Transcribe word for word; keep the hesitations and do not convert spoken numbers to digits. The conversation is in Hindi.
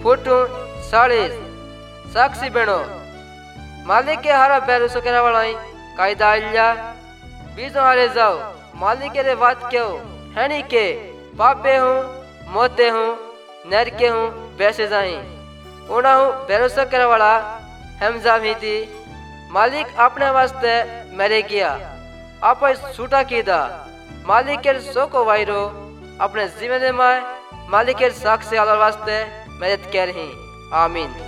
फुटू साड़ीस साक्षी बनो मालिक के हारा भरोसा करने वाला कायदा इल्ला बीजों हारे जाओ मालिक के रे बात क्यों है नहीं के पापे हूँ मोते हूँ नर के हूँ वैसे जाए उना हूँ भरोसा करने वाला हमजा भी थी मालिक अपने वास्ते मेरे किया आप छूटा कीदा मालिक के सो को वायरो अपने जिम्मे माए मालिक के साक्ष्य वास्ते मदद कर रही आमीन।